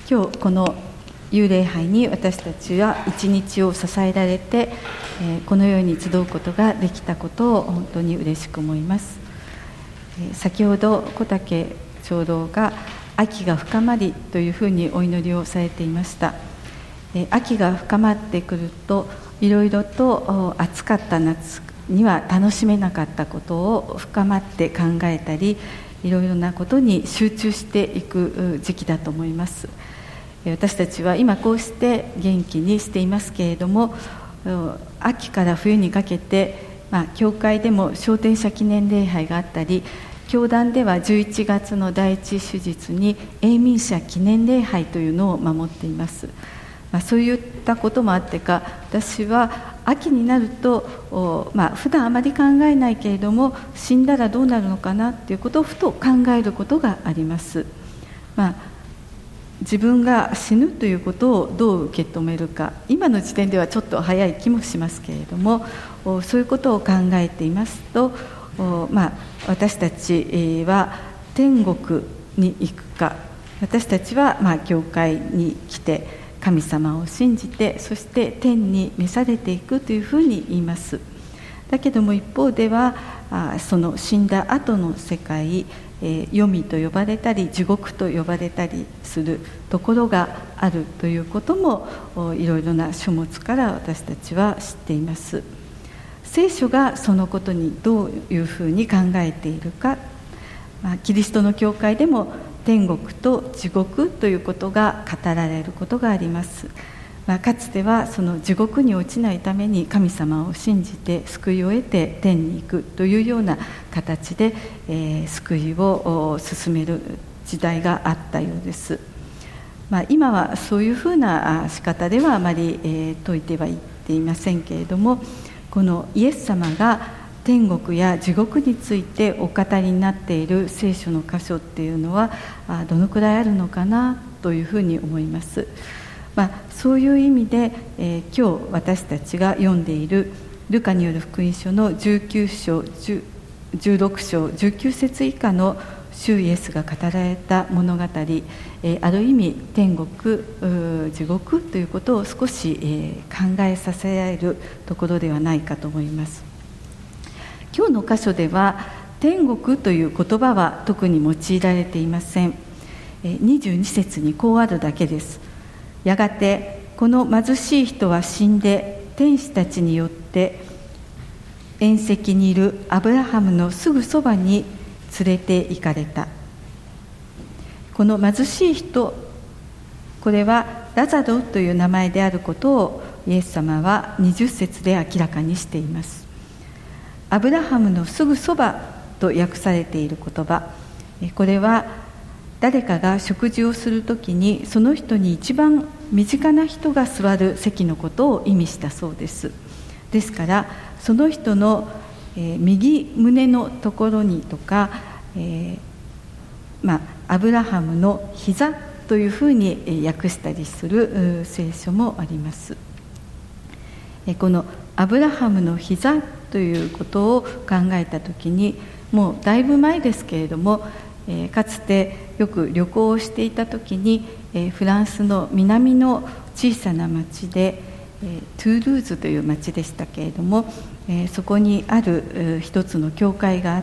今日この幽霊杯に私たちは一日を支えられて、このように集うことができたことを本当に嬉しく思います。先ほど小竹長老が秋が深まりというふうにお祈りをされていました。秋が深まってくるといろいろと暑かった夏には楽しめなかったことを深まって考えたり、いろいろなことに集中していく時期だと思います。私たちは今こうして元気にしていますけれども、秋から冬にかけて、教会でも昇天者記念礼拝があったり、教団では11月の第一手術に永民者記念礼拝というのを守っています。そういったこともあってか、私は秋になると、普段あまり考えないけれども、死んだらどうなるのかなということをふと考えることがあります。自分が死ぬということをどう受け止めるか、今の時点ではちょっと早い気もしますけれども、そういうことを考えていますと、私たちは天国に行くか、私たちは教会に来て神様を信じて、そして天に召されていくというふうに言います。だけども一方では、その死んだ後の世界、黄泉と呼ばれたり地獄と呼ばれたりするところがあるということも、いろいろな書物から私たちは知っています。聖書がそのことにどういうふうに考えているか、キリストの教会でも天国と地獄ということが語られることがあります。かつてはその地獄に落ちないために神様を信じて救いを得て天に行くというような形で、救いを進める時代があったようです。今はそういうふうな仕方ではあまり、説いてはいっていませんけれども、このイエス様が天国や地獄についてお語りになっている聖書の箇所っていうのはどのくらいあるのかなというふうに思います。そういう意味で、今日私たちが読んでいるルカによる福音書の19章16章19節以下の主イエスが語られた物語、ある意味天国地獄ということを少し、考えさせられるところではないかと思います。今日の箇所では天国という言葉は特に用いられていません。22節にこうあるだけです。やがてこの貧しい人は死んで天使たちによって縁石にいるアブラハムのすぐそばに連れて行かれた。この貧しい人、これはラザロという名前であることをイエス様は20節で明らかにしています。アブラハムのすぐそばと訳されている言葉、これは誰かが食事をするときにその人に一番身近な人が座る席のことを意味したそうです。ですからその人の、右胸のところにとか、アブラハムの膝というふうに訳したりする聖書もあります。このアブラハムの膝ということを考えたときに、もうだいぶ前ですけれども、かつてよく旅行をしていたときに、フランスの南の小さな町で、トゥールーズという町でしたけれども、そこにある一つの教会があって、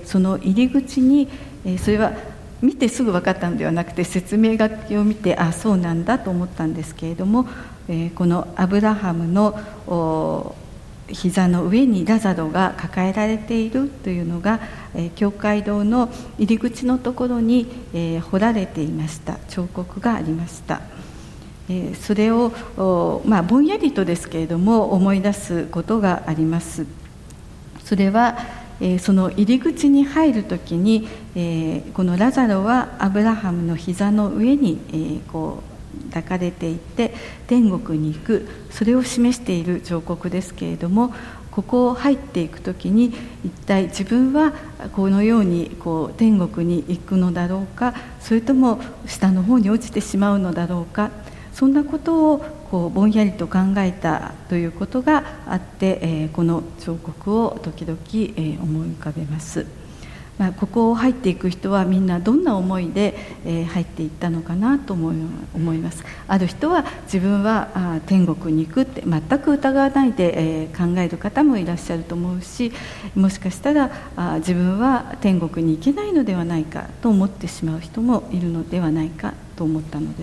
その入り口に、それは見てすぐ分かったのではなくて、説明書きを見てそうなんだと思ったんですけれども、このアブラハムの膝の上にラザロが抱えられているというのが、教会堂の入り口のところに、彫られていました。彫刻がありました。それをぼんやりとですけれども思い出すことがあります。それは、その入り口に入るときに、このラザロはアブラハムの膝の上に、抱かれていて天国に行く、それを示している彫刻ですけれども、ここを入っていくときに一体自分はこのように天国に行くのだろうか、それとも下の方に落ちてしまうのだろうか、そんなことをぼんやりと考えたということがあって、この彫刻を時々、思い浮かべます。 ここを入っていく人はみんなどんな思いで入っていったのかなと思います。ある人は自分は天国に行くって全く疑わないで考える方もいらっしゃると思うし、もしかしたら自分は天国に行けないのではないかと思ってしまう人もいるのではないかと思ったのです。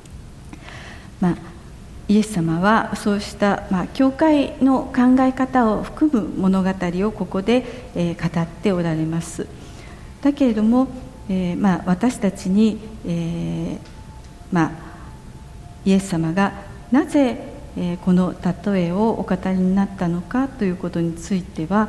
イエス様はそうした、教会の考え方を含む物語をここで、語っておられます。だけれども、私たちに、イエス様がなぜ、この例えをお語りになったのかということについては、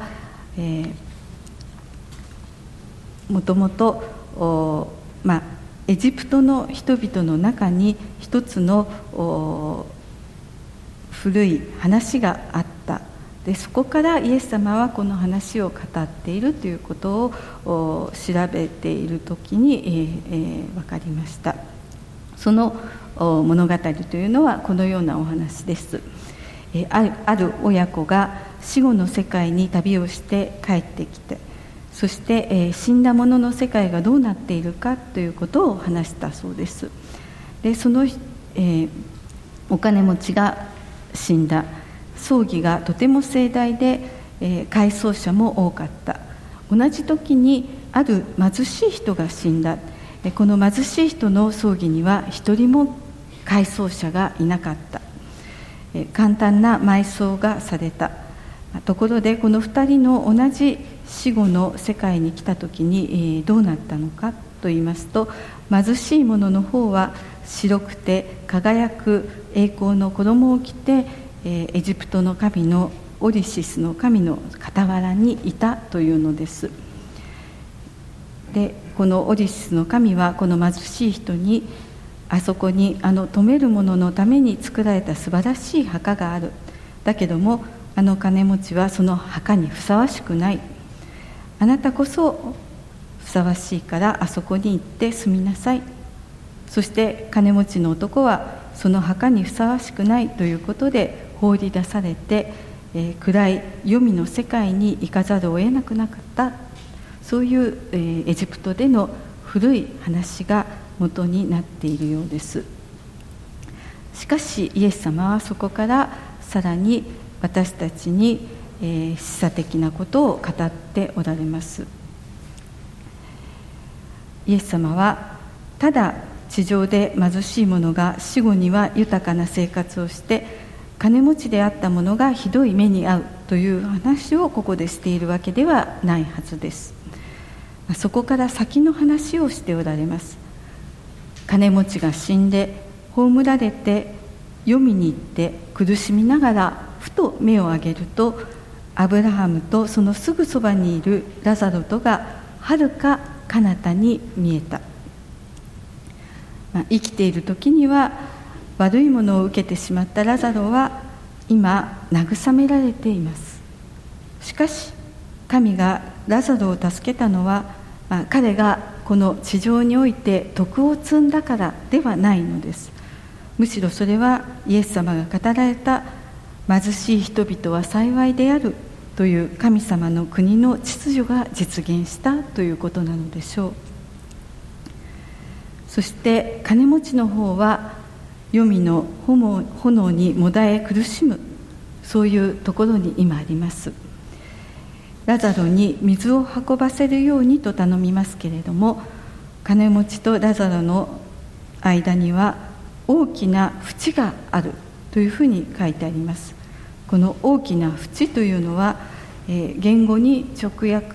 もともとエジプトの人々の中に一つの古い話があった。でそこからイエス様はこの話を語っているということを調べている時に、分かりました。その物語というのはこのようなお話です。ある親子が死後の世界に旅をして帰ってきて、そして、死んだ者の世界がどうなっているかということを話したそうです。でその、お金持ちが死んだ。葬儀がとても盛大で、回葬者も多かった。同じ時にある貧しい人が死んだ。この貧しい人の葬儀には一人も回葬者がいなかった。簡単な埋葬がされた。ところでこの2人の同じ死後の世界に来た時に、どうなったのかと言いますと、貧しい者の方は白くて輝く栄光の衣を着て、エジプトの神のオリシスの神の傍らにいたというのです。でこのオリシスの神はこの貧しい人に、あそこに富める者のために作られた素晴らしい墓がある。だけども金持ちはその墓にふさわしくない。あなたこそふさわしいからあそこに行って住みなさい。そして金持ちの男はその墓にふさわしくないということで放り出されて、暗い黄泉の世界に行かざるを得なくなった。そういう、エジプトでの古い話が元になっているようです。しかしイエス様はそこからさらに私たちに、示唆的なことを語っておられます。イエス様はただ地上で貧しい者が死後には豊かな生活をして、金持ちであった者がひどい目に遭うという話をここでしているわけではないはずです。そこから先の話をしておられます。金持ちが死んで葬られて黄泉に行って苦しみながらふと目を上げると、アブラハムとそのすぐそばにいるラザロとがはるか彼方に見えた。生きている時には悪いものを受けてしまったラザロは今慰められています。しかし神がラザロを助けたのは、彼がこの地上において徳を積んだからではないのです。むしろそれはイエス様が語られた貧しい人々は幸いであるという神様の国の秩序が実現したということなのでしょう。そして金持ちの方は黄泉の炎にもだえ苦しむ、そういうところに今あります。ラザロに水を運ばせるようにと頼みますけれども、金持ちとラザロの間には大きな淵があるというふうに書いてあります。この大きな淵というのは、言語に素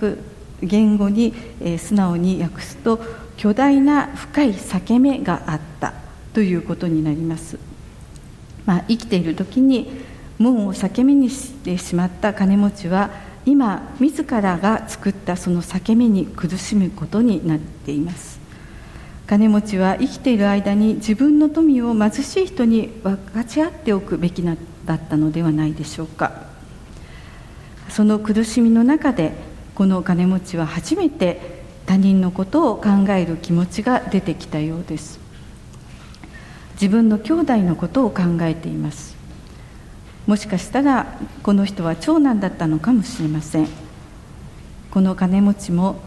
直に訳すと、巨大な深い裂け目があったということになります。生きている時に門を裂け目にしてしまった金持ちは、今自らが作ったその裂け目に苦しむことになっています。金持ちは生きている間に自分の富を貧しい人に分かち合っておくべきだったのではないでしょうか。その苦しみの中でこの金持ちは初めて他人のことを考える気持ちが出てきたようです。自分の兄弟のことを考えています。もしかしたらこの人は長男だったのかもしれません。この金持ちも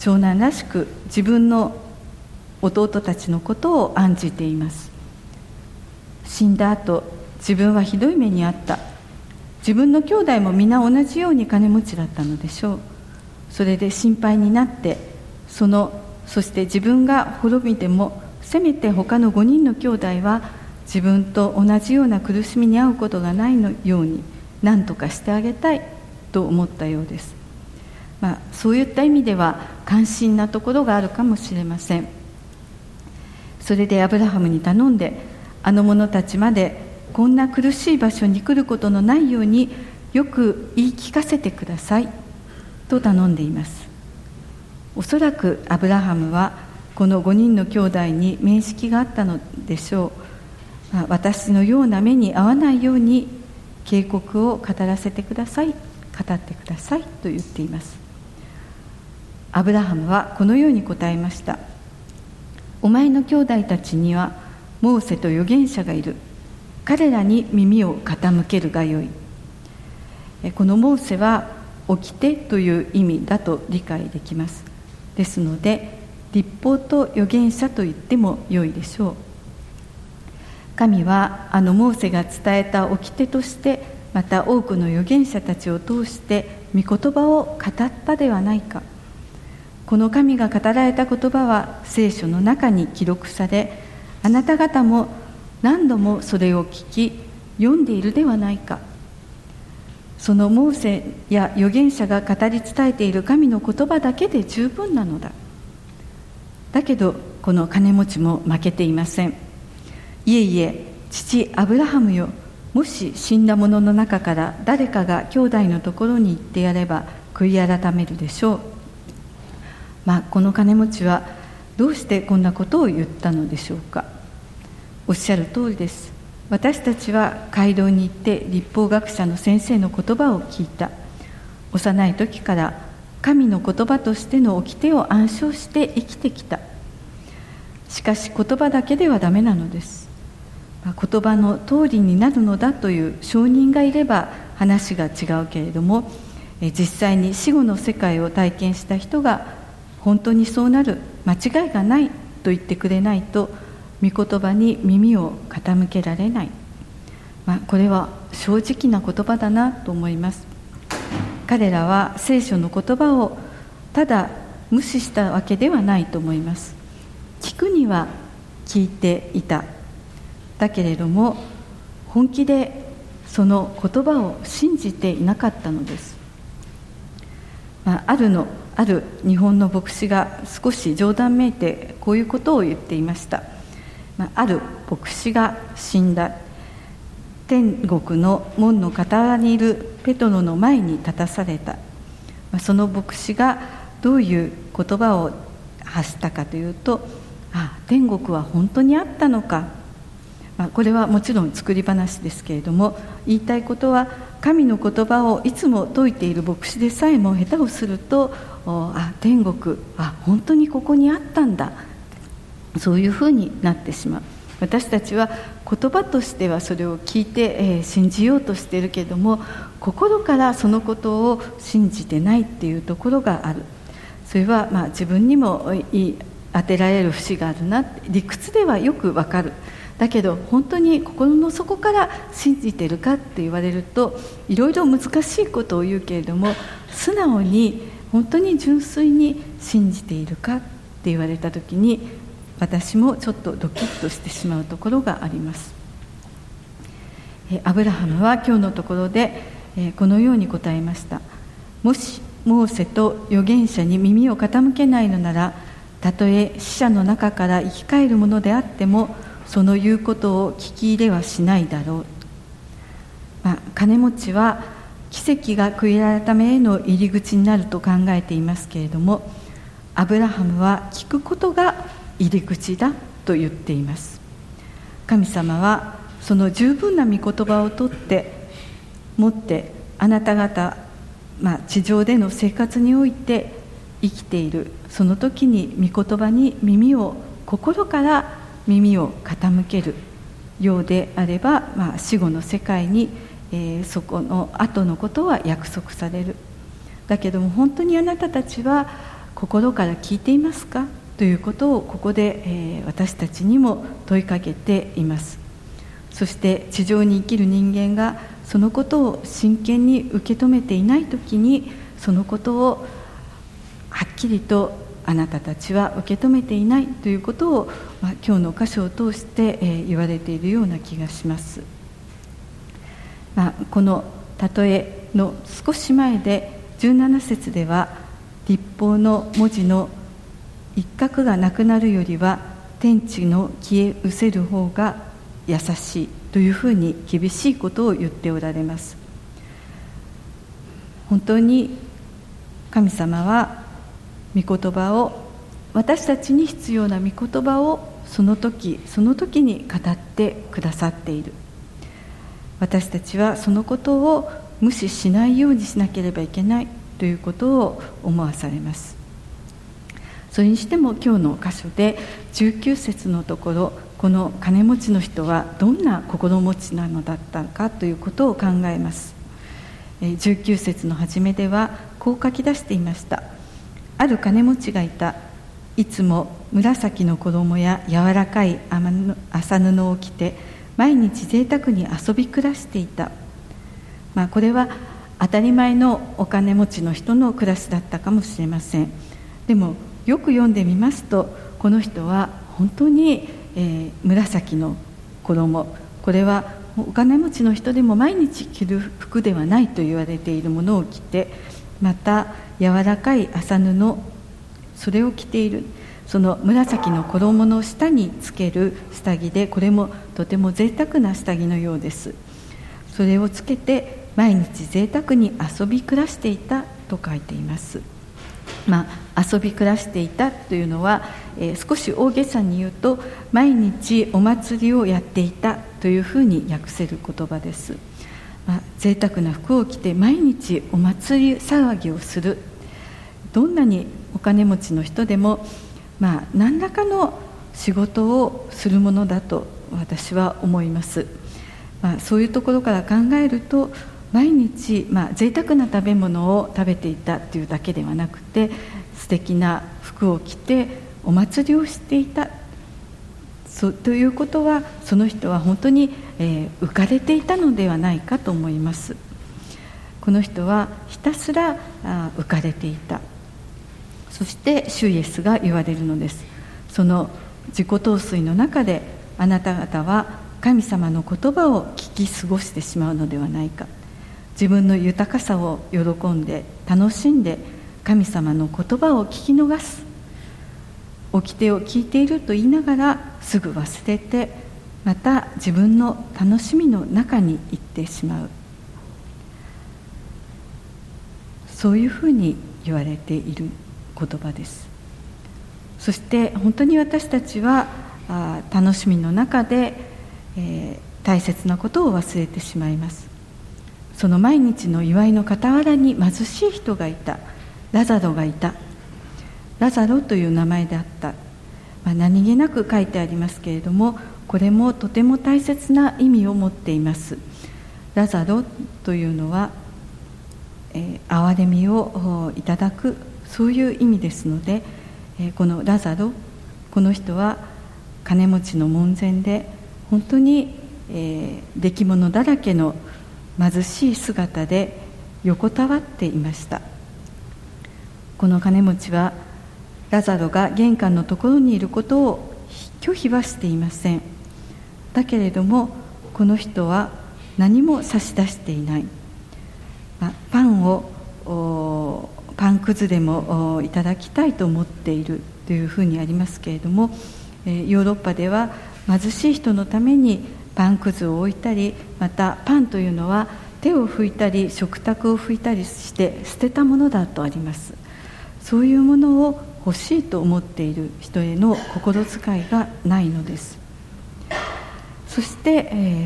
長男らしく自分の弟たちのことを案じています。死んだ後、自分はひどい目にあった。自分の兄弟も皆同じように金持ちだったのでしょう。それで心配になって、そして自分が滅びても、せめて他の5人の兄弟は自分と同じような苦しみに遭うことがないように何とかしてあげたいと思ったようです。そういった意味では関心なところがあるかもしれません。それでアブラハムに頼んで、あの者たちまでこんな苦しい場所に来ることのないようによく言い聞かせてくださいと頼んでいます。おそらくアブラハムはこの5人の兄弟に面識があったのでしょう。私のような目に遭わないように警告を語らせてください、語ってくださいと言っています。アブラハムはこのように答えました。お前の兄弟たちにはモーセと預言者がいる。彼らに耳を傾けるがよい。このモーセは起きてという意味だと理解できます。ですので律法と預言者と言っても良いでしょう。神はモーセが伝えた起きてとして、また多くの預言者たちを通して御言葉を語ったではないか。この神が語られた言葉は聖書の中に記録され、あなた方も何度もそれを聞き読んでいるではないか。そのモーセや預言者が語り伝えている神の言葉だけで十分なのだ。だけどこの金持ちも負けていません。いえいえ、父アブラハムよ、もし死んだ者の中から誰かが兄弟のところに行ってやれば悔い改めるでしょう。この金持ちはどうしてこんなことを言ったのでしょうか。おっしゃる通りです。私たちは街道に行って律法学者の先生の言葉を聞いた。幼い時から神の言葉としての掟を暗唱して生きてきた。しかし言葉だけではダメなのです。言葉の通りになるのだという証人がいれば話が違うけれども、実際に死後の世界を体験した人が本当にそうなる、間違いがないと言ってくれないと御言葉に耳を傾けられない。これは正直な言葉だなと思います。彼らは聖書の言葉をただ無視したわけではないと思います。聞くには聞いていた。だけれども本気でその言葉を信じていなかったのです。ある日本の牧師が少し冗談めいてこういうことを言っていました。ある牧師が死んだ。天国の門の傍らにいるペトロの前に立たされた。その牧師がどういう言葉を発したかというと、天国は本当にあったのか。これはもちろん作り話ですけれども、言いたいことは神の言葉をいつも説いている牧師でさえも下手をすると、天国本当にここにあったんだ、そういうふうになってしまう。私たちは言葉としてはそれを聞いて、信じようとしているけれども、心からそのことを信じてないっていうところがある。それは自分にも当てられる節があるな。理屈ではよくわかる。だけど本当に心の底から信じているかって言われると、いろいろ難しいことを言うけれども、素直に本当に純粋に信じているかって言われた時に、私もちょっとドキッとしてしまうところがあります。アブラハムは今日のところでこのように答えました。もしモーセと預言者に耳を傾けないのなら、たとえ死者の中から生き返るものであってもその言うことを聞き入れはしないだろう。金持ちは奇跡が悔い改めへの入り口になると考えていますけれども、アブラハムは聞くことが入り口だと言っています。神様はその十分な御言葉を持ってあなた方、地上での生活において生きているその時に御言葉に心から耳を傾けるようであれば、死後の世界に、そこの後のことは約束される。だけども本当にあなたたちは心から聞いていますかということをここで、私たちにも問いかけています。そして地上に生きる人間がそのことを真剣に受け止めていないときに、そのことをはっきりとあなたたちは受け止めていないということを、今日の箇所を通して、言われているような気がします。この例えの少し前で17節では、律法の文字の一画がなくなるよりは天地の消え失せる方が優しいというふうに厳しいことを言っておられます。本当に神様は御言葉を、私たちに必要な御言葉をその時その時に語ってくださっている。私たちはそのことを無視しないようにしなければいけないということを思わされます。それにしても今日の箇所で19節のところ、この金持ちの人はどんな心持ちなのだったかということを考えます。19節の初めではこう書き出していました。ある金持ちがいた。いつも紫の衣や柔らかい麻布を着て毎日贅沢に遊び暮らしていた。これは当たり前のお金持ちの人の暮らしだったかもしれません。でもよく読んでみますと、この人は本当に、紫の衣、これはお金持ちの人でも毎日着る服ではないと言われているものを着て、また柔らかい麻布、それを着ている。その紫の衣の下につける下着で、これもとても贅沢な下着のようです。それをつけて毎日贅沢に遊び暮らしていたと書いています。遊び暮らしていたというのは、少し大げさに言うと毎日お祭りをやっていたというふうに訳せる言葉です。贅沢な服を着て毎日お祭り騒ぎをする。どんなにお金持ちの人でも、何らかの仕事をするものだと私は思います。そういうところから考えると、毎日、贅沢な食べ物を食べていたというだけではなくて、素敵な服を着てお祭りをしていたということは、その人は本当に、浮かれていたのではないかと思います。この人はひたすら浮かれていた。そして主イエスが言われるのです。その自己陶酔の中で、あなた方は神様の言葉を聞き過ごしてしまうのではないか。自分の豊かさを喜んで楽しんで神様の言葉を聞き逃す。掟を聞いていると言いながらすぐ忘れて、また自分の楽しみの中に行ってしまう。そういうふうに言われている言葉です。そして本当に私たちは楽しみの中で、大切なことを忘れてしまいます。その毎日の祝いの傍らに貧しい人がいた。ラザロがいた。ラザロという名前であった。何気なく書いてありますけれども、これもとても大切な意味を持っています。ラザロというのは、憐れみをいただく、そういう意味ですので、このラザロ、この人は金持ちの門前で本当に、出来物だらけの貧しい姿で横たわっていました。この金持ちはラザロが玄関のところにいることを拒否はしていません。だけれどもこの人は何も差し出していない。パンくずでもいただきたいと思っているというふうにありますけれども、ヨーロッパでは貧しい人のためにパンくずを置いたり、またパンというのは手を拭いたり食卓を拭いたりして捨てたものだとあります。そういうものを欲しいと思っている人への心遣いがないのです。そして、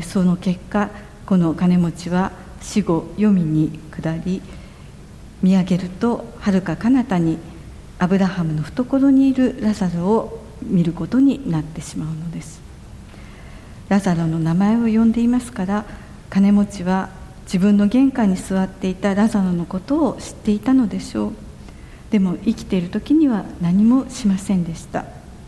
その結果、この金持ちは死後黄泉に下り、見上げると遥か彼方にアブラハムの懐にいるラザロを見ることになってしまうのです。ラザロの名前を呼んでいますから、金持ちは自分の玄関に座っていたラザロのことを知っていたのでしょう。 でも生きている時には何もしませんでした。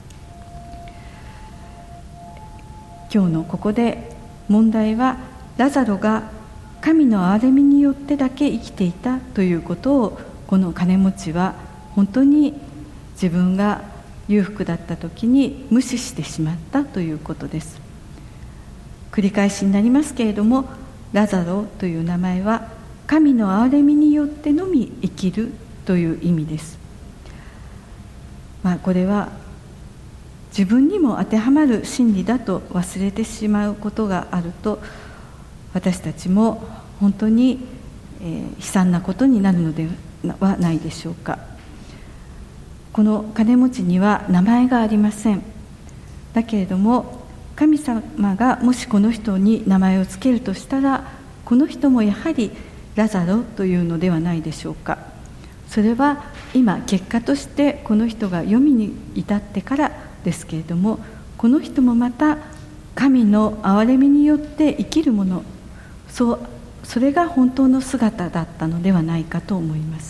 今日のここで問題は、ラザロが神の憐れみによってだけ生きていたということを、この金持ちは本当に自分が裕福だった時に無視してしまったということです。繰り返しになりますけれども、ラザロという名前は神の憐れみによってのみ生きるという意味です。これは自分にも当てはまる真理だと忘れてしまうことがあると、私たちも本当に悲惨なことになるのではないでしょうか。この金持ちには名前がありません。だけれども神様がもしこの人に名前をつけるとしたら、この人もやはりラザロというのではないでしょうか。それは今結果としてこの人が読みに至ってからですけれども、この人もまた神の憐れみによって生きるもの、それが本当の姿だったのではないかと思います。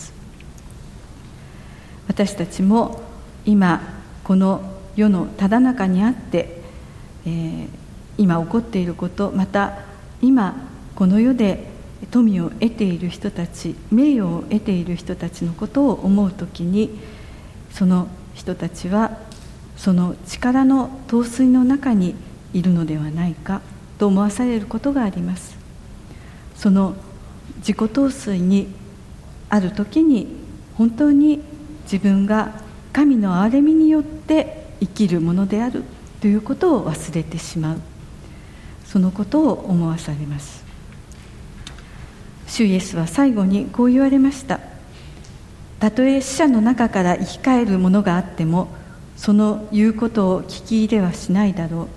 私たちも今この世のただ中にあって、今起こっていること、また今この世で富を得ている人たち、名誉を得ている人たちのことを思うときに、その人たちはその力の陶酔の中にいるのではないかと思わされることがあります。その自己陶酔にあるときに、本当に自分が神の憐れみによって生きるものであるということを忘れてしまう、そのことを思わされます。主イエスは最後にこう言われました。たとえ死者の中から生き返るものがあっても、その言うことを聞き入れはしないだろ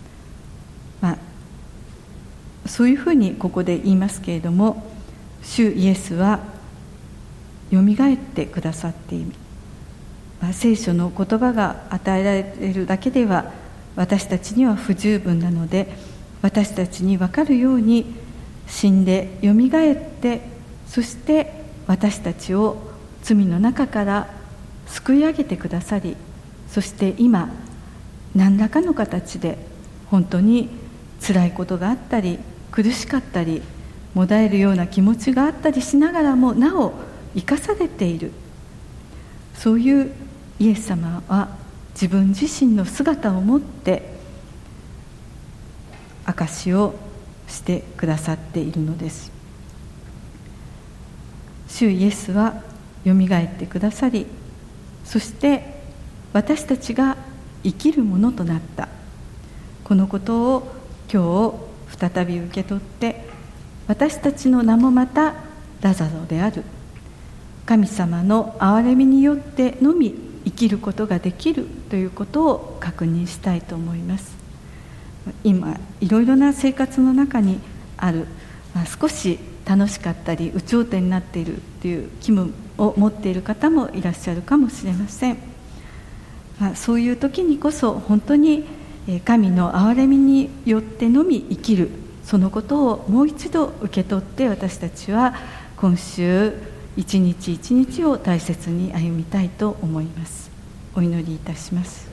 う。そういうふうにここで言いますけれども、主イエスはよみがえってくださっている。聖書の言葉が与えられるだけでは私たちには不十分なので、私たちに分かるように死んでよみがえって、そして私たちを罪の中から救い上げてくださり、そして今何らかの形で本当に辛いことがあったり、苦しかったり、もだえるような気持ちがあったりしながらもなお生かされている、そういうイエス様は自分自身の姿を持って証しをしてくださっているのです。主イエスはよみがえってくださり、そして私たちが生きるものとなった、このことを今日再び受け取って、私たちの名もまたラザロである、神様の憐れみによってのみ生きることができるということを確認したいと思います。今いろいろな生活の中にある、少し楽しかったり有頂天になっているという気分を持っている方もいらっしゃるかもしれません。そういう時にこそ本当に神の憐れみによってのみ生きる、そのことをもう一度受け取って、私たちは今週一日一日を大切に歩みたいと思います。お祈りいたします。